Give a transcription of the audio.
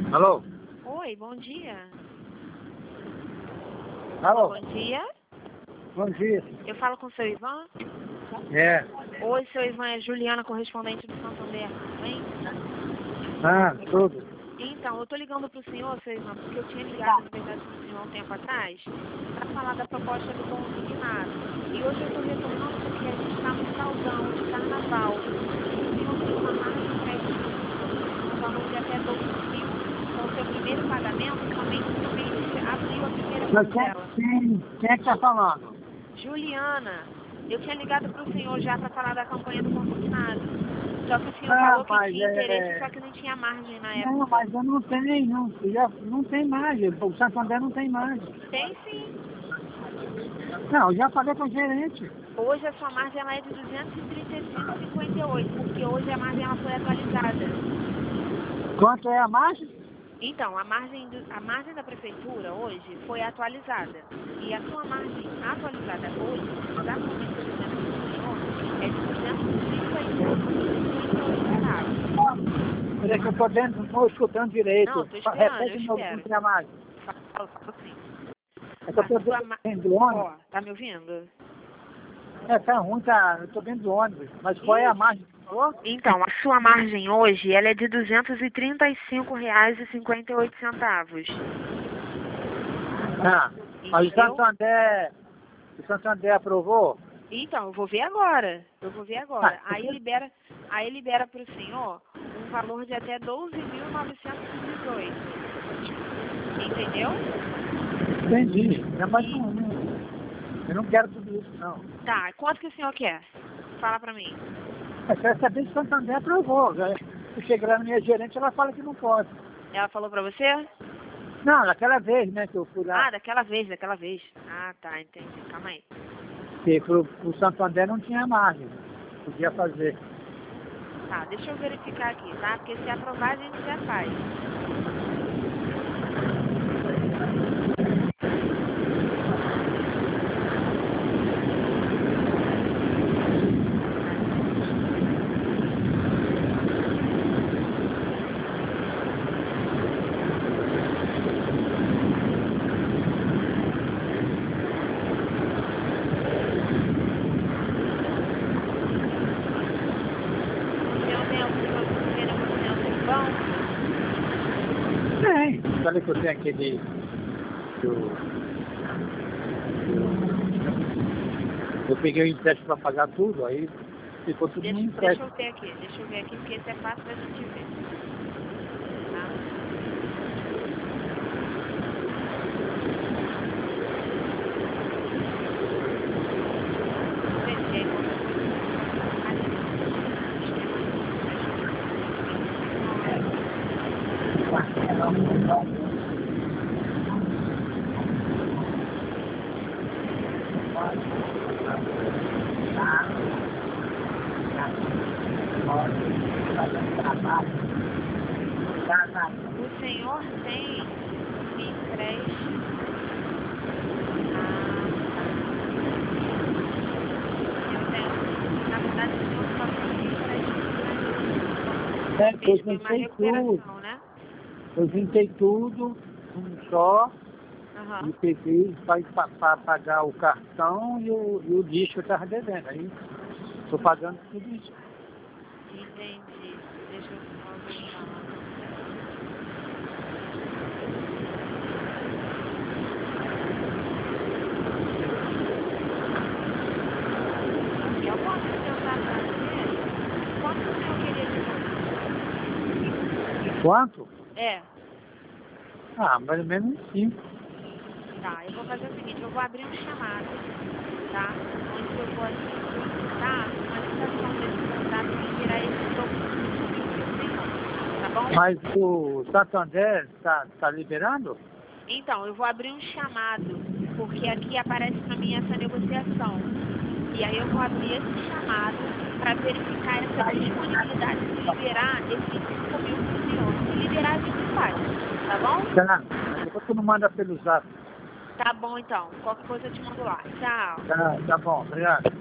Alô? Oi, bom dia. Alô? Bom dia. Bom dia. Eu falo com o seu Ivan? É. Oi, seu Ivan, é Juliana, correspondente do Santander, tudo bem? Ah, tudo. Então, eu tô ligando pro senhor, seu Ivan, porque eu tinha ligado, na verdade, pro senhor um tempo atrás, para falar da proposta do consignado. E hoje eu tô retornando porque a gente tá no finalzão de carnaval. E o senhor tem uma margem de crédito no valor de até 12 mil, com o seu primeiro pagamento, somente no mês de abril, a primeira Mas parcela. quem é que tá falando? Juliana, eu tinha ligado para o senhor já para falar da campanha do consignado. Só que o senhor Ah, falou que mas tinha interesse, só que não tinha margem na Não, época. mas eu não tenho, não. Não tem margem. O Santander não tem margem. Tem sim. Não, eu já falei com o gerente. Hoje a sua margem ela é de 235,58, porque hoje a margem ela foi atualizada. Quanto é a margem? Então, a margem da prefeitura hoje foi atualizada. E a sua margem atualizada hoje, exatamente o senhor, é de 235,58 centavos. Peraí que eu tô dentro, não estou escutando direito. Não, estou esperando, eu Repete de novo espero. quanto é a margem. Fala assim. É que eu tô dentro do ônibus. Ó, tá me ouvindo? É, tá ruim, tá. Eu tô dentro do ônibus. Mas qual é a margem que você falou? Então, a sua margem hoje, ela é de R$ 235,58. Ah, mas Entendeu? o Santander aprovou? Então, eu vou ver agora. Aí libera para o senhor um valor de até 12.918. Entendeu? Entendi. Não, mas eu não quero tudo isso, não. Tá, quanto que o senhor quer? Fala pra mim. Eu quero saber se o Santander aprovou. Né? Se chegar lá na minha gerente, ela fala que não pode. Ela falou pra você? Não, naquela vez, né, que eu fui lá. Ah, daquela vez. Ah, tá, entendi. Calma aí. Que pro Santander não tinha margem. Podia fazer. Tá, deixa eu verificar aqui, tá? Porque se aprovar, a gente já faz. O senhor tem algum outro dinheiro com o senhor tem banco? Tem. Falei que eu tenho aquele... Eu peguei o empréstimo para pagar tudo, aí ficou tudo no Deixa empréstimo. eu ver aqui, porque esse é fácil da gente ver. Tá? Deixa eu ver. O senhor tem um empréstimo. Eu tenho, na verdade, o senhor só tem um empréstimo. Eu Uma juntei tudo. recuperação, né? Eu juntei tudo, um só, Aham. e peguei para pagar o cartão e o disco que eu estava devendo. Aí estou pagando tudo isso. Entendi. Deixa eu só verificar. Eu posso tentar fazer? Quanto o senhor queria de Quanto? É. Ah, mais ou menos 5. Tá, eu vou fazer o seguinte, eu vou abrir um chamado, tá? Onde eu vou solicitar uma ligação desse contrato e virar esse documento, tá bom? Mas o Santander tá liberando? Então, eu vou abrir um chamado, porque aqui aparece pra mim essa negociação. E aí eu vou abrir esse chamado para verificar essa disponibilidade de liberar esses 5 mil pro senhor. Se liberar, a gente faz, tá bom? Tá. Depois tu não manda pelo zap. Tá bom, então. Qualquer coisa eu te mando lá. Tchau. Tá bom, obrigado.